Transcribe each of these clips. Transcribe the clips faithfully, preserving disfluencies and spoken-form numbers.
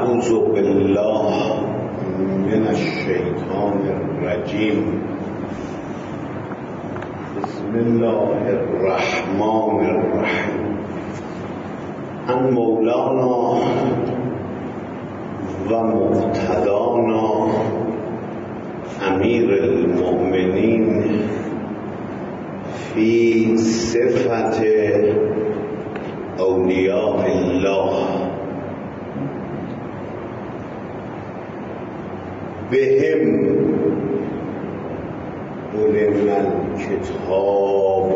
اعوذ بالله من الشیطان الرجیم. بسم الله الرحمن الرحیم. ان مولانا و مقتدانا امیر المؤمنین فی صفت اولیاء الله بهم علم الکتاب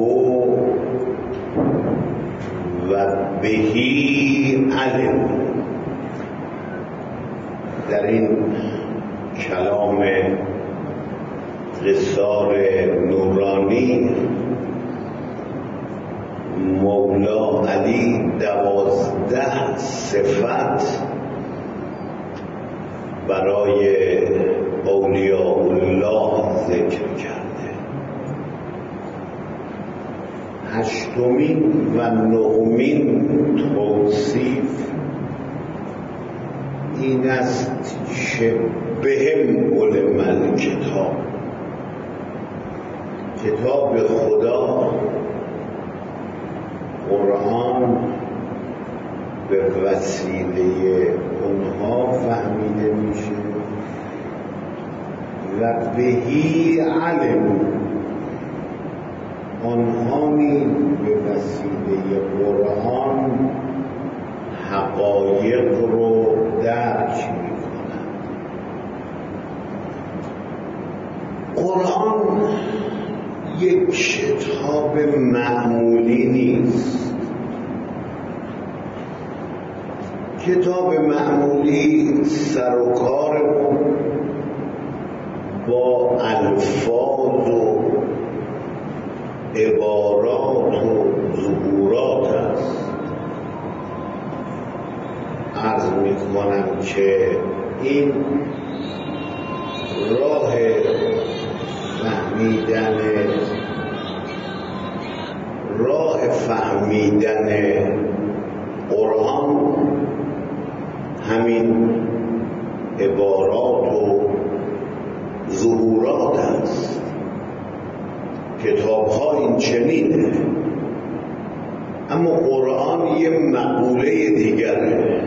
و بهی علم. در این کلام قصار نورانی مولا علی دوازده صفت برای اولیاء الله ذکر کرده. هشتمین و نهمین توصیف این است که بهم علم الکتاب، کتاب خدا قرآن به وسیله اونها فهمیده میشه و بهی علم، آنها نیز به وسیله قرآن حقایق رو درک میکنند. قرآن یک کتاب معمولی نیست. کتاب معمولی سر و کار با الفاظ و عبارات و ظهورات است. عرض می کنم که این راه فهمیدن راه فهمیدن قرآن همین عبارات و ظهورات است. کتاب ها این چنینه، اما قرآن یه مقوله دیگره.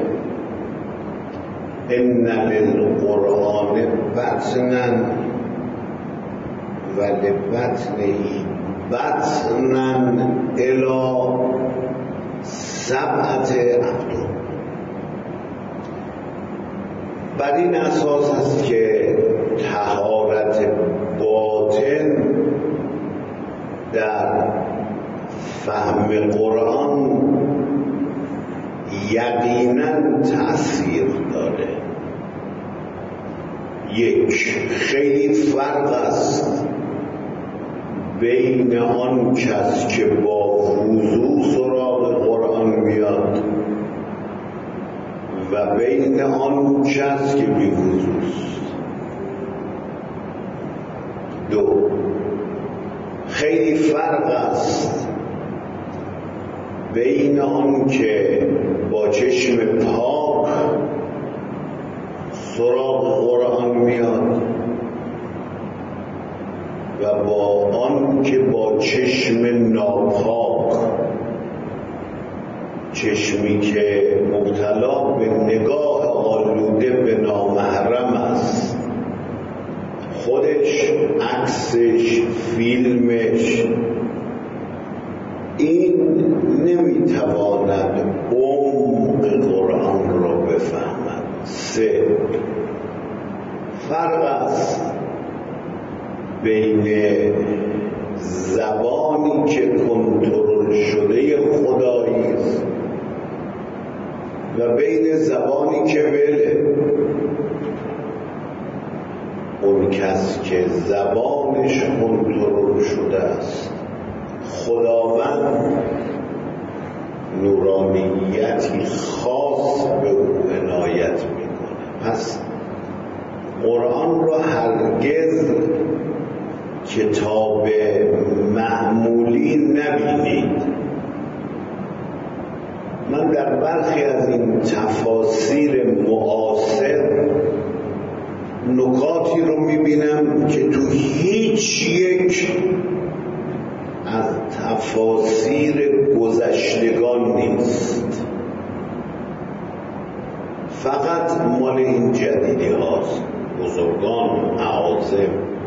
ان للقرآن بطنا و لبطنه بطنا الی سبعت ابطن. بر این اساس است که طهارت باطن در فهم قرآن یقینا تأثیر داره. یک، خیلی فرق است بین آن کس که با وضو سراغ قرآن میاد و بین آن کس که بی وضوست. دو، خیلی فرق است بین آن که با چشم پاک سراغ قرآن میاد و با آن که با چشم ناپاک، چشمی که مبتلا به نگاه آلوده به نامحرم است، خودش، عکسش، فیلمش، این نمیتواند عمق قرآن را بفهمد. سه، فرق است بین زبانی که کنترل شده خدایی است و بین زبانی که وله. اون کس که زبانش کنترل شده است، خداوند نورانیتی خاص به او عنایت میکنه. پس قرآن را هرگز کتاب معمولی نبینید. من در برخی از این تفاسیر روایاتی رو میبینم که تو هیچ یک از تفاسیر گذشتگان نیست، فقط مال این جدیدی هاست. بزرگان اعاظم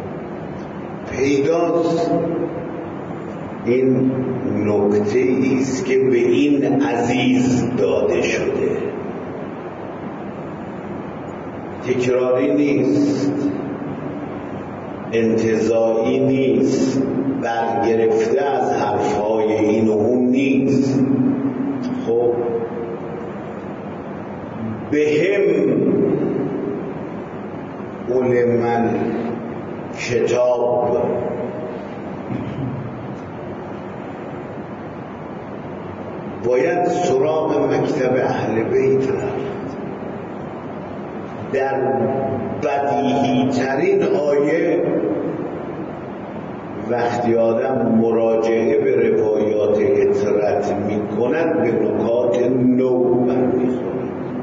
پیداست این نکته ایست که به این عزیز داده شده، تکراری نیست، انتزاعی نیست، برگرفته از حرفهای این و اون نیست. خب به هم علم کتاب باید سراغ مکتب اهل بیت رفت. در بدیهی ترین آیه وقتی آدم مراجعه به روایات اطرت می کند به نکات نو برمیخورد.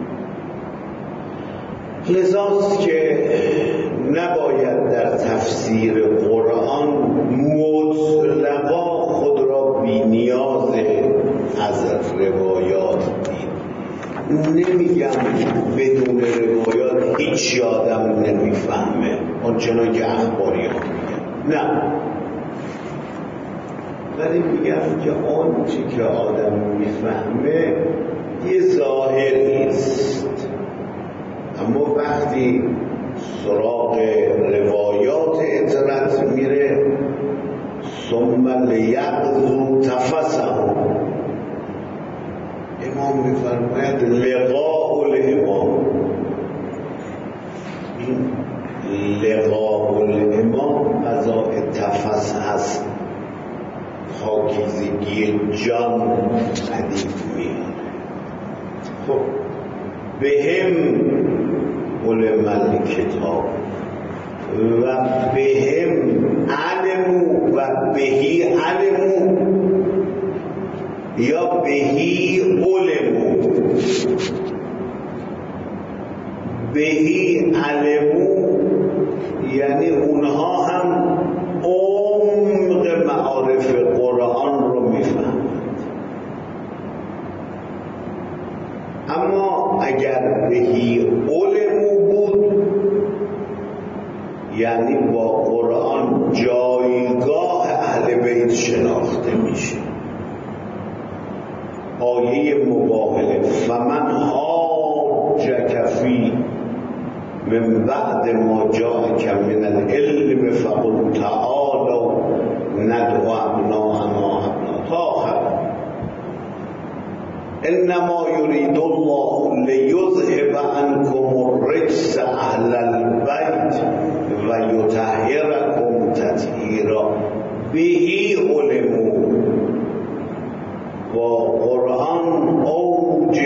لذاست که نباید در تفسیر قرآن مطلقا خود را بی نیاز از روایات دید. نمیگم بدون روایات هیچ آدم نمیفهمه آنچنان که اخباری ها میگن، نه، ولی میگم که آنچه که آدم میفهمه یه ظاهری است، اما وقتی سراغ روایات اطرت میره ثم لیقضوا تفثهم، امام میفرماید لقاء الامام، این لقاء الامام قضاء تفث هست، پاکیزگی جان پدید میاره. خب به هم علم کتاب و به هم علمو و بهی علمو یا بهی علمو. بهی علمو یعنی اونها هم عمق معارف قرآن رو میفهمند، اما اگر بهی علمو بود یعنی با قرآن جایگاه اهل بیت شناخته میشه. آیه مباهله فمن حاجک فیه من بعد ما جاءک من العلم فقل تعالوا ندعو ابناءنا ابناء تا آخر. انما یرید الله لیذهب عنکم الرجس اهل البیت و یطهرکم تطهیرا. بهی علمو با قرآن اوج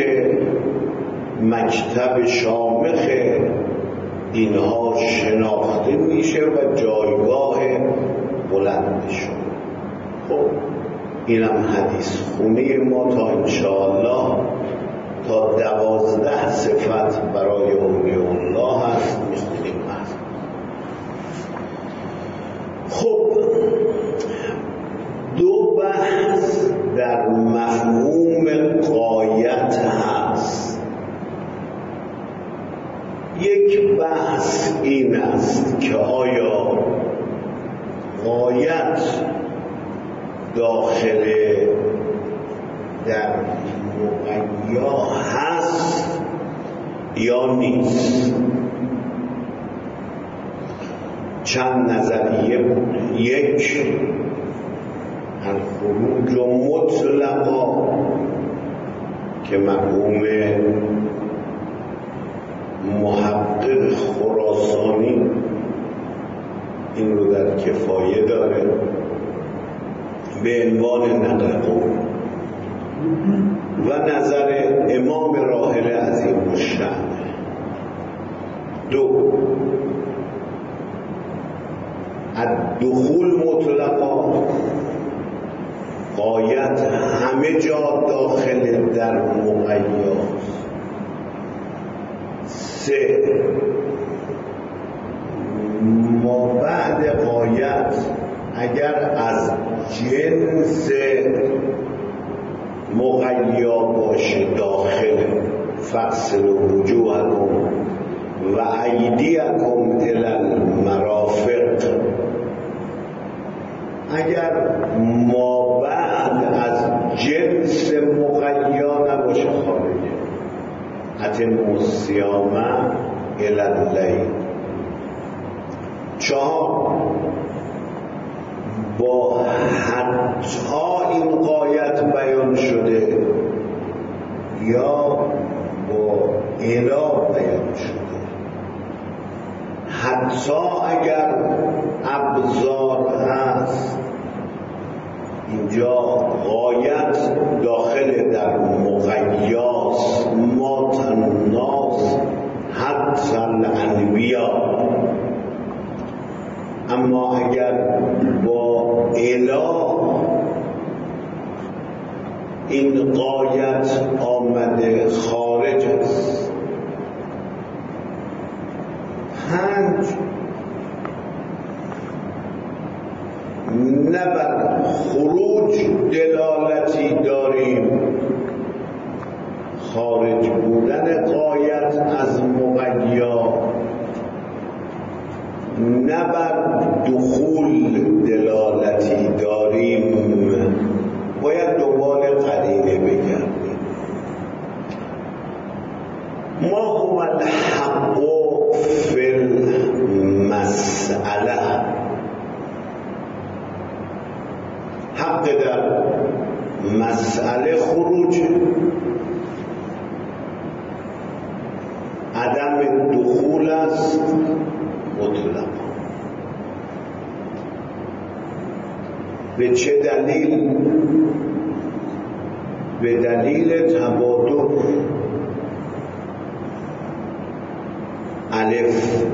مکتب شامخ اینها شناخته میشه و جایگاه بلندشون. خب اینم حدیث خونه ما تا انشاءالله تا دوازده صفت برای اولیاء الله هست میخونیم. خب دو بحث در مفهوم غایت هست. یک بحث این است که آیا غایت داخل در مقیا هست یا نیست. چند نظریه بود. یک، الخروج مطلقا که مفهوم محقق خراسانی این رو در کفایه داره به عنوان نقل قول، و نظر امام راحل عظیم الشأن. دو، الدخول مطلقا، غایت همه جا داخل در مقیاست. سه، حکایت اگر از جنس مغیا باشه داخل فصل وجوهکم و ایدیکم الی المرافق، اگر ما بعد از جنس مغیا نباشه خارجه، اتموا الصیام الی اللیل. چهار، با حتی این غایت بیان شده یا با الا بیان شده. حتی اگر ابزار هست، اینجا غایت داخل در مغیاس ما تناس حتی الانبیا، اما اگر با الا این غایت آمده خارج است. پنج، نه بر خروج دلالتی داریم، خارج بودن غایت از مغیا، نه بر دخول دلالتی داریم، باید دنبال قرینه بگردیم. ما هو الحق فی المسئله، حق در مسئله خروج، عدم دخول است مطلق. به چه دلیل؟ به دلیل تبادل. الف،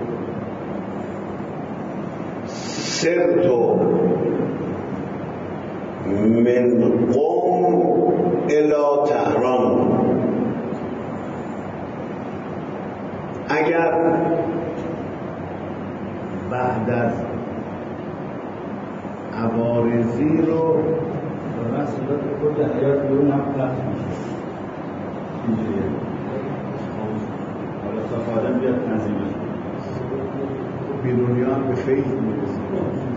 سرتو من قم الی تهران. اگر بعد از عوارضی رو در صورت خود حیات بیرون هم پخش میشه اینجوریه. حالا تا آدم بیاد تنظیمش بیرونی ها به فیض میرسید.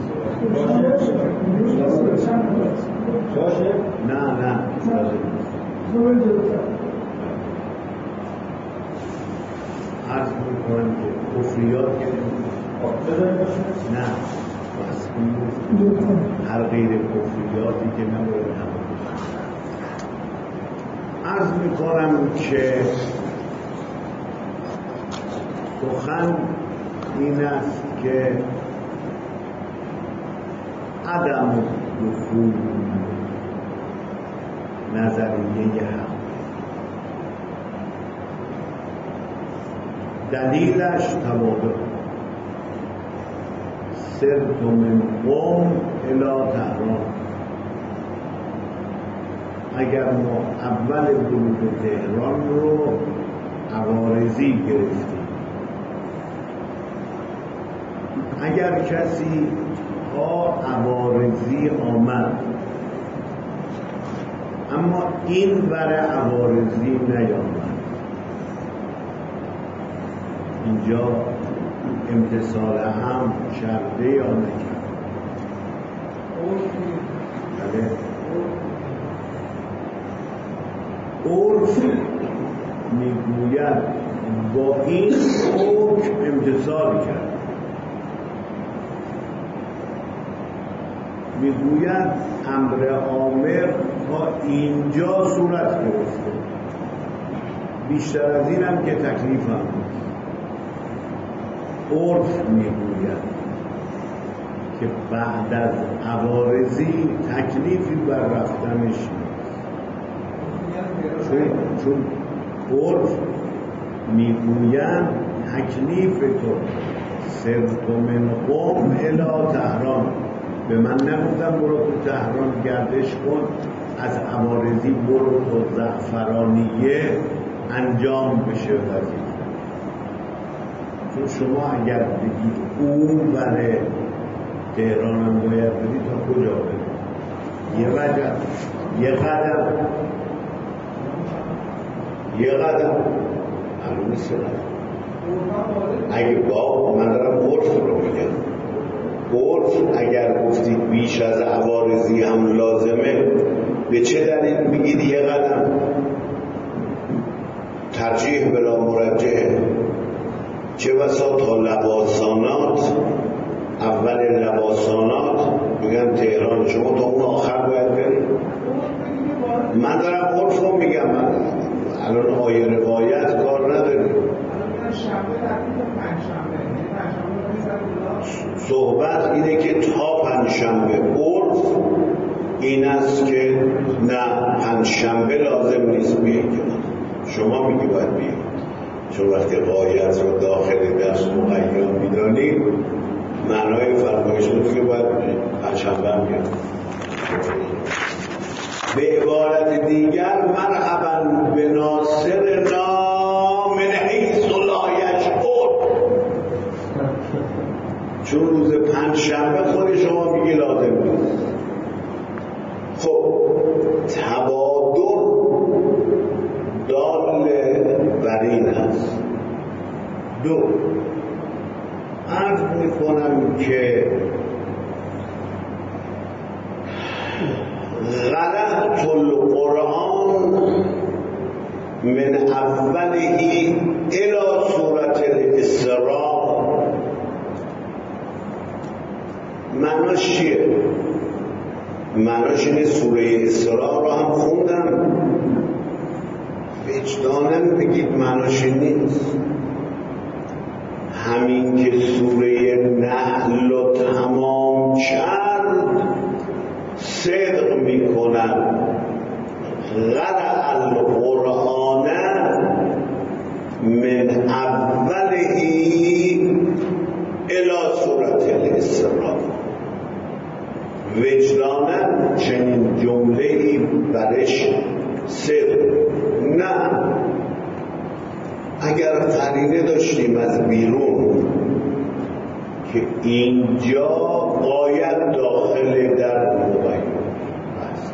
باشه؟ نه نه عرض میکنم که کفریات که نه بس هر غیر کفریاتی که نباید نباید. عرض میکنم که سخن این است که عدم دخول نظریه حق، دلیلش تبادل. سرت من قم الی تهران، اگر ما اول ورود تهران رو عوارضی گرفتیم، اگر کسی ها عوارضی آمد اما این بر عوارضی نیامد، اینجا امتصال هم کرده یا نکرده؟ بله. عرف میگوید با این حکم امتصال کرد، میگوید امر عامر تا اینجا صورت گرفته، بیشتر از این هم که تکلیف هم نیست. عرف میگوید که بعد از عوارضی تکلیفی بر رفتنش نیست، چون چون عرف میگوید تکلیف تو سرت من قم الی تهران، به من نگفتم برو تو تهران گردش کن، از عوارضی برو تو زعفرانیه انجام بشه وظیفه. چون شما اگر بگید اون بره تهران هم باید بدی تا کجا بدی؟ یه قدم یه قدم یه قدم معلوم نیست یه قدم. اگه با من دارم عرف رو میگم، عرف اگر گفتید بیش از عوارضی هم لازمه، به چه دلیل میگید یه قدم؟ ترجیح بلا مرجحه. چه بسا تا لباسانات، اول لباسانات میگن تهران، شما تا اون آخر باید برید. من دارم عرف رو میگم، من الان آیه روایت کار نداریم. صحبت اینه که تا پنجشنبه. عرف این است که نه، پنجشنبه لازم نیست بیایید. شما میگی باید بیایید، چون وقتی غایت رو داخل دست مقیم میدانید، معنای فرمایش رو که باید پنجشنبه هم بیاد. به عبارت دیگر مرحبا به ناصرنا من حیث لا یشعر، چون روز پنجشنبه خود شما میگی لازم نیست. خب تبادر دال بر این است. دو، عرض میکنم که غرقت القرآن من اوله الى سورة الاسراء. معناش چیه؟ معناش اینه سوره اسراء رو هم خوندم، وجدانم بگید معناش نیست. همین که سوره نحل رو تمام کرد صدق میکنن غرق القرآن من اوله الى سورة الاسراء. وجدانم چنین جمله ای برش صدق. نه، اگر قرینه داشتیم از بیرون که اینجا باید داخل در مبین است،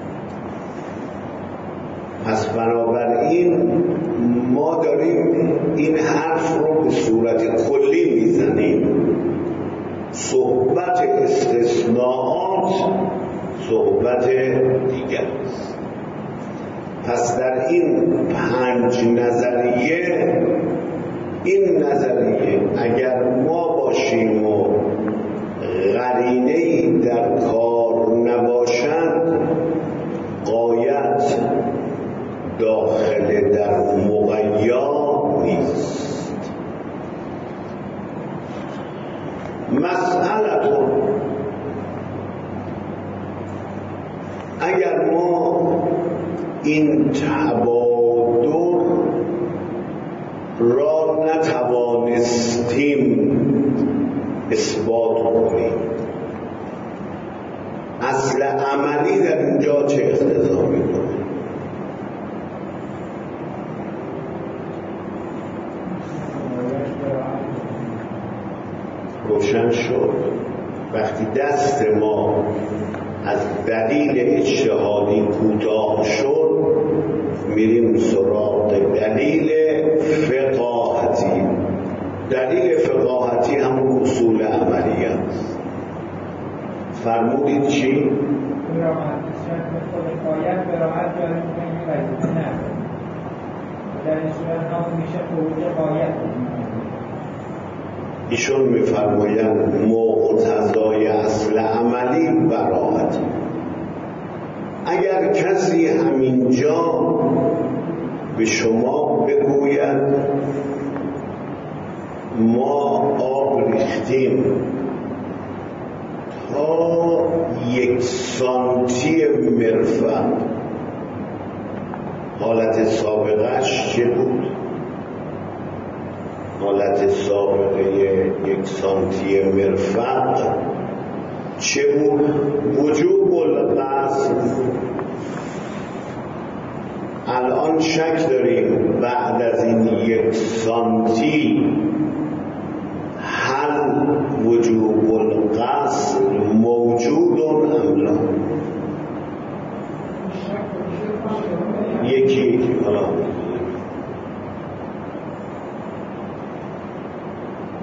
پس بنابراین ما داریم این حرف رو به صورت کلی میزنیم. صحبت استثناءات صحبت دیگر است. پس در این پنج نظریه، این نظریه اگر ما باشیم و قرینه‌ای در کار نباشند، غایت داخل در مغیا نیست. مسئله اگر ما این تبادر را نتوانستیم اثبات کنیم، اصل عملی در اینجا چه اقتضا میکنه؟ روشن شد. وقتی دست ما از دلیل اجتهادی کوتاه شد، میریم سراغ دلیل فقاهتی. دلیل فقاهتی همون اصول عملی است. فرمودید چی؟ براحت خود باید براحت جاری میکنیم وظیفه نه. در این صورت همون میشه خروج باید. ایشون میفرمایند مقتضای اصل عملی براحت. اگر کسی همینجا به شما بگوید ما آب ریختیم تا یک سانتی مرفق، حالت سابقش چه بود؟ حالت سابقه یک سانتی مرفق چه بود؟ وجوب القصد. الان شک داریم بعد از این یک سانتی هل وجوب القصد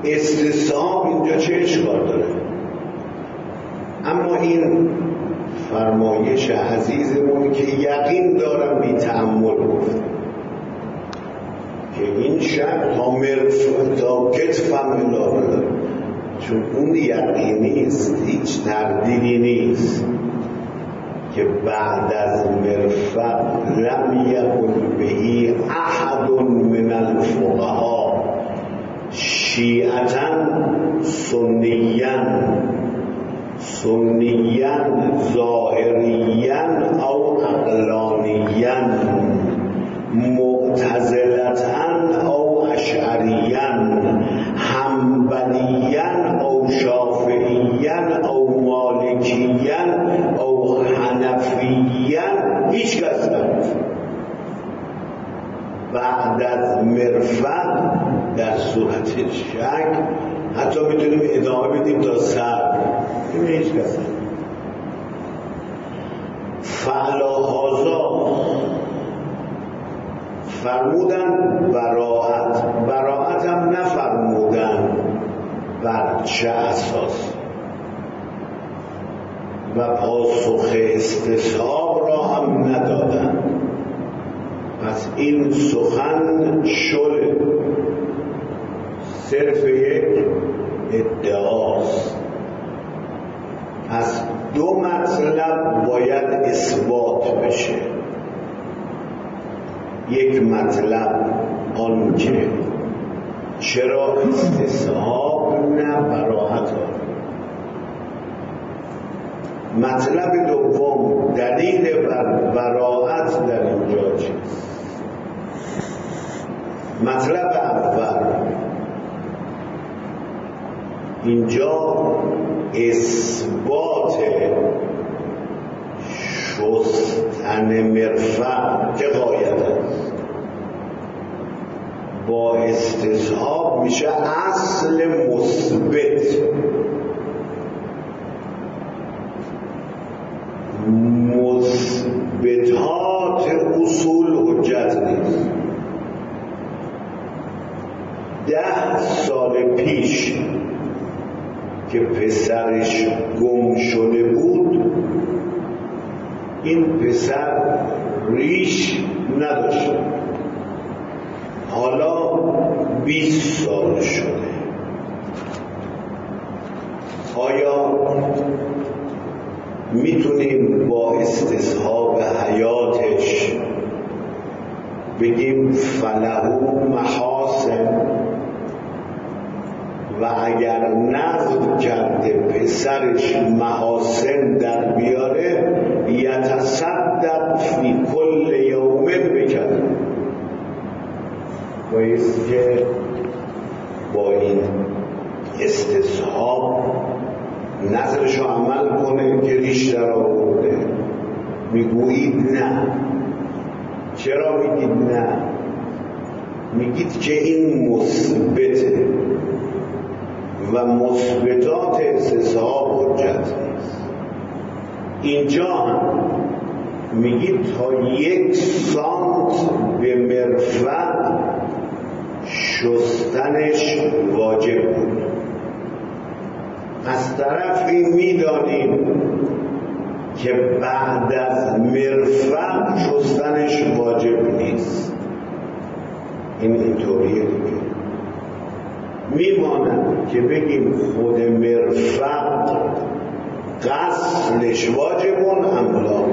استصحاب اینجا چه اشکال داره؟ اما این فرمایش عزیزمون که یقین دارم بی تأمل گفته که این شب تا مرفوع تا کتفم الهه داره، چون اون یقینی است، هیچ تردیدی نیست که بعد از مرفق لم یقل بهی احد من الفقها شیعتا سنیا سنیا ظاهریا او عقلانیا معتزلتا او اشعریا حنبلیا او شافعیا او مالکیا او حنفیا، هیچ کس نبود بعد از مرفق در صورت شک حتی میتونیم ادامه بدیم تا سر، این هیچ کس نبود. فعلا هازا فرمودن براعت، براعت هم نفرمودن بر چه اساس و پاسخ استصحاب را هم ندادن. پس این سخن شل صرف یک ادعاست. پس دو مطلب باید اثبات بشه. یک مطلب آن که چرا استصحاب نه براعت ها. مطلب دوم دلیل بر براعت در اینجا چیست؟ مطلب اول اینجا اثبات شستن مرفق که غایت است، با استصحاب میشه اصل مثبت. مثبتات اصول حجت نیست. ده سال پیش که پسرش گم شده بود، این پسر ریش نداشت، حالا بیست سال شده. آیا میتونیم با استصحاب حیاتش بگیم فلهو محاسن و اگر نقد کرده پسرش محاسن در بیاره یتصدق فی کل یوم بکرد، بایست که با این استصحاب نظرش رو عمل کنه که ریش در آورده. میگویید نه. چرا میگید نه؟ میگید که این مثبته و مثبتات استصحاب حجت نیست. اینجا هم میگید تا یک سانت به مرفق شستنش واجب بود. از طرفی میدانیم که بعد از مرفق شستنش واجب نیست. این اینطوریه دیگه. میماند که بگیم خود مرفق غسلش واجبون املا.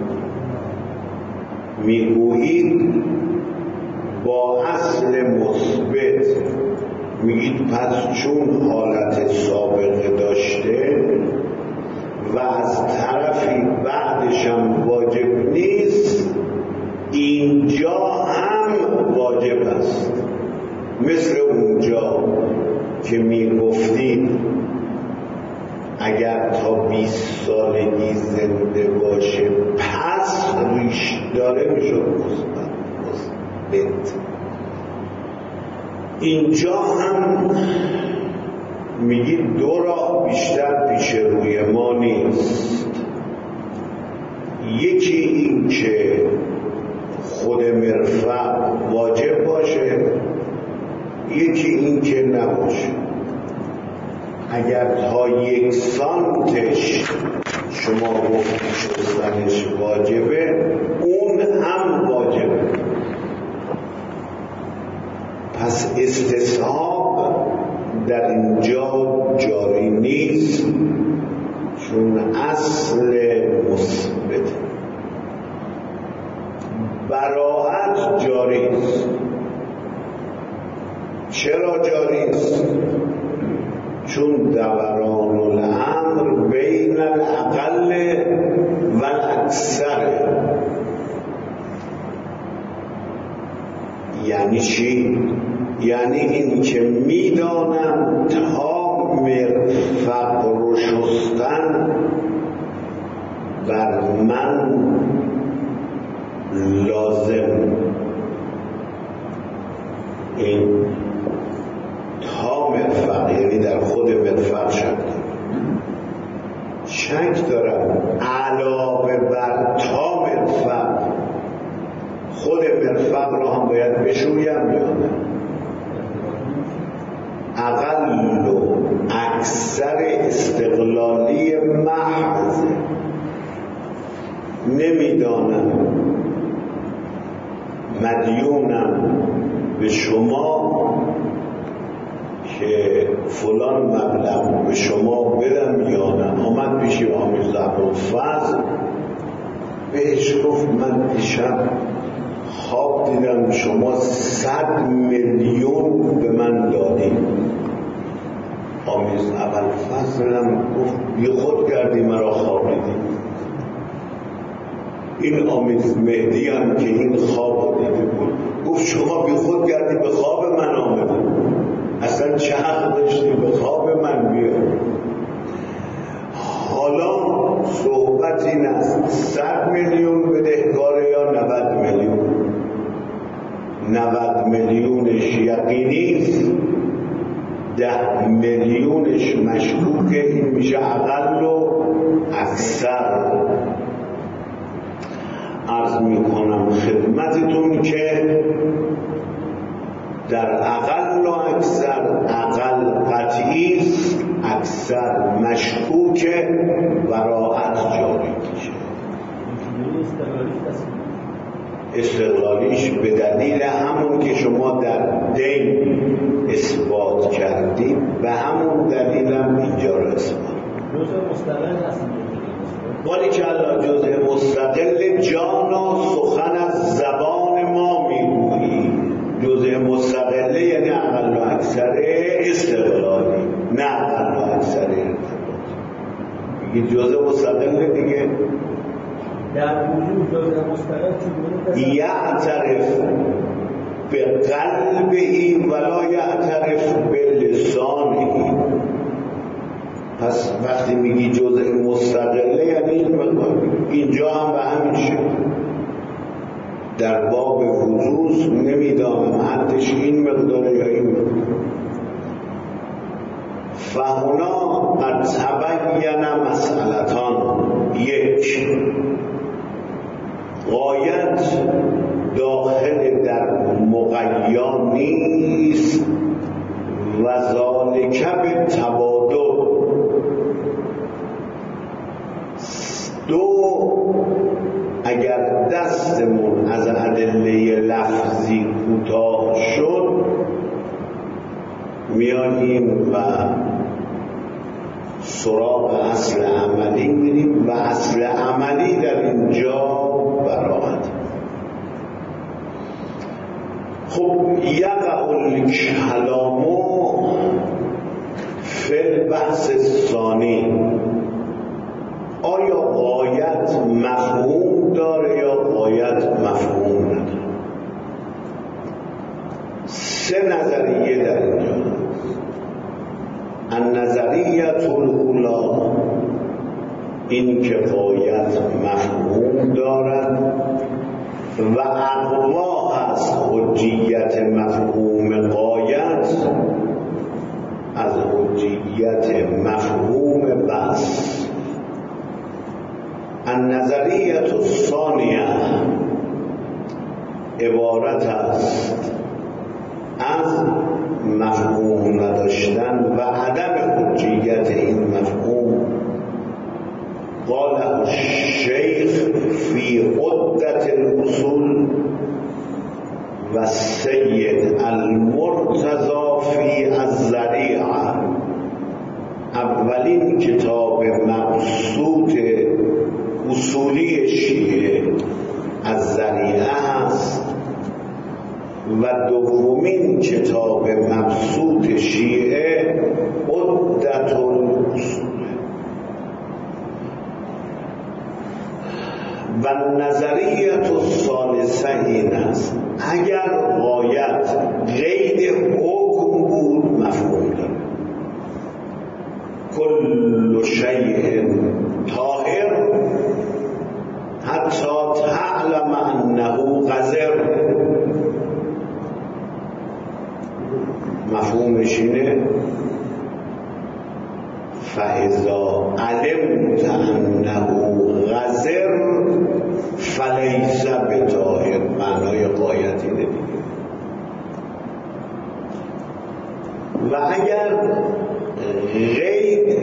میگویید با اصل مثبت میگید پس چون حالت سابقه داشته و از طرفی بعدش هم واجب نیست، اینجا هم واجب است. مثل اونجا که میگفتید اگر تا بیست سالگی زنده باشه پس ریش داره میشد مثبت. اینجا هم میگید دو راه بیشتر پیش روی ما نیست. یکی این که خود مرفق واجب باشه، یکی این که نباشه. اگر تا یک سانتش شما گفتی شستنش واجبه، اون هم واجبه. پس استصحاب در اینجا جاری نیست، چون اصل مثبت. براءت جاری است. چرا جاری است؟ چون دوران الامر بین الاقل و الاکثر. یعنی چی؟ یعنی این که میدانم تا مرفق رو شستن بر من لازم، این تا مرفق یعنی در خود مرفق شک دارم، شک دارم علاوه بر تا مرفق خود مرفق را هم باید بشویم یا نه. اقل و اکثر استقلالی محض. نمیدانم مدیونم به شما که فلان مبلغ به شما بدم یا نه. آمد پیشی آمیز ابوالفضل بهش گفت من دیشب خواب دیدم شما صد میلیون به من دادید. آمیز ابوالفضل هم گفت بی خود کردی مرا خواب دیدی. این آمیز مهدی هم که این خواب دیده بود گفت شما بی خود کردی به خواب من آمدی، اصلا چه حق داشتی به خواب من بیاد. حالا صحبت این است صد میلیون بدهکاره یا نود میلیون. نود میلیونش یقینی است، ده میلیونش مشکوکه. این میشه اقل و اکثر. عرض میکنم خدمتتون که در اقل و اکثر اقل قطعی است، اکثر مشکوکه، براءت جاری میشه. استقلالیش به دلیل همون که شما در دین اثبات کردید، به همون دلیل هم اینجا رو اثبات. جزء مستقل هست. ولی که الله جزء مستقل جانا سخن از زبان ما میگویی. جزء مستقله یعنی اقل و اکثر استقلالی، نه اقل و اکثر ارتباطی. میگی جزء مستقله دیگه. در وجود جزء مستقل چگونه یعترف به قلبی ولا یعترف به لسانی. پس وقتی میگی جزء مستقله یعنی این مقدار. اینجا هم به همین شکل در باب وجوز نمیدانم حدش این مقداره یا این مقدار. فهنا قد تبین مسئلتان. یک، غایت داخل در مغیا نیست و ذالک به تبادل. دو، اگر دستمون از ادله لفظی کوتاه شد میانیم و سراغ اصل عملی میریم و اصل عملی در اینجا براءت. خب یقع الکلام فی البحث الثانی. آیا غایت مفهوم داره یا غایت مفهوم نداره؟ سه نظریه در اینجا هست. النظریه الاولی، این که غایت مفهوم دارد و اقوا هست حجیت مفهوم غایت از حجیت مفهوم بس. النظریه الثانیه عبارت است از مفهوم نداشتن و عدم حجیت المرحوم قاله الشيخ في عدة الأصول والسيد المرتضى في الذریعه. اولین کتاب مبسوط اصولی شیعه الذریعه است و دومین کتاب مبسوط شیعه عدة الاصول. و نظریت الثالثه این است اگر غایت قید حکم بود مفهوم داره. کل شیء طاهر حتی تعلم انه قذر. مفهومش اینه فاذا علمت انه قذر فلیس بطاهر. معنای غایت اینه دیگه. و اگر غید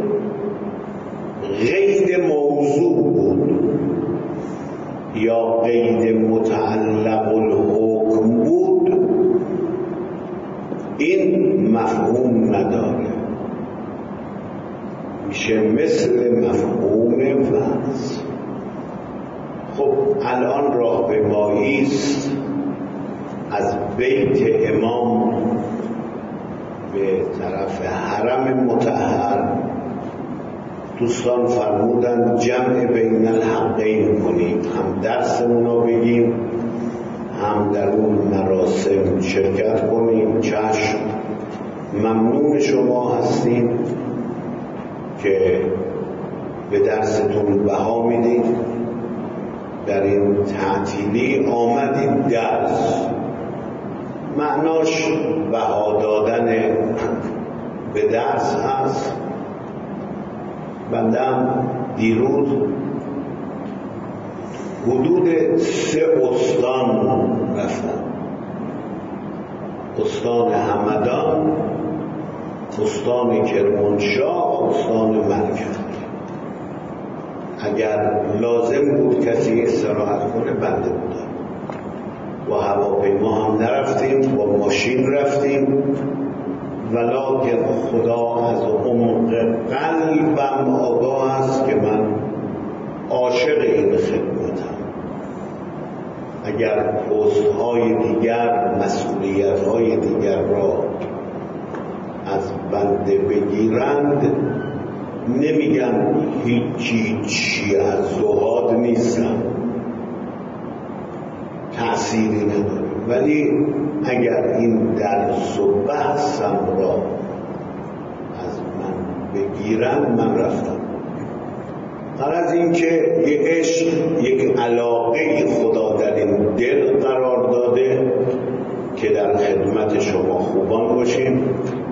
غید موضوع بود یا غید متعلق الحکم بود این مفهوم نداره، میشه مثل مفهوم وعظ. خب الان راهپیمایی است از بیت امام به طرف حرم مطهر. دوستان فرمودن جمع بین الحقین کنیم، هم درسمون رو بگیم هم در اون مراسم شرکت کنیم. چشم، ممنون شما هستین که به درستون بها میدید. در این تعطیلی آمدید درس، معناش بها دادن به درس هست. بندم دیروز حدود سه استان رفتم: استان همدان، استان کرمانشاه، استان مرکز. اگر لازم بود کسی استراحت کنه بنده بودم. با هواپیما هم نرفتیم، با ماشین رفتیم، ولکن خدا از عمق قلبم آگاه است که من عاشق این خدمتم. اگر پست‌های دیگر، مسئولیت‌های دیگر را از بنده بگیرند، نمیگم هیچی چی از زهاد نیستم، تأثیری نداره، ولی اگر این درس و بحثم را از من بگیرن من رفتم. غرض این که یک عشق، یک علاقه خدا در این دل قرار داده که در خدمت شما خوبان باشیم.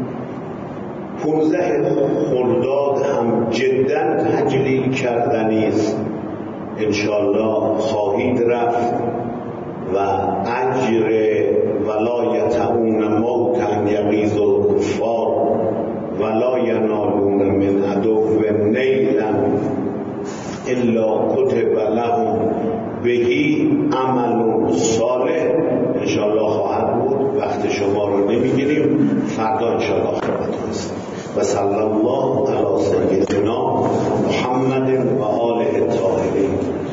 پونزده خرداد هم جدا تجلیل کردنی است، انشالله خواهید رفت و اجر ولا یطعون موتا یغیظ الکفار ولا ینالون من عدو نیلا الا کتب لهم بهی عمل صالح. انشالله خواهد بود. وقت شما رو نمیگیریم، فردا انشالله خدمتتون هستیم. و صلی الله علی سیدنا محمد و آله الطاهرین.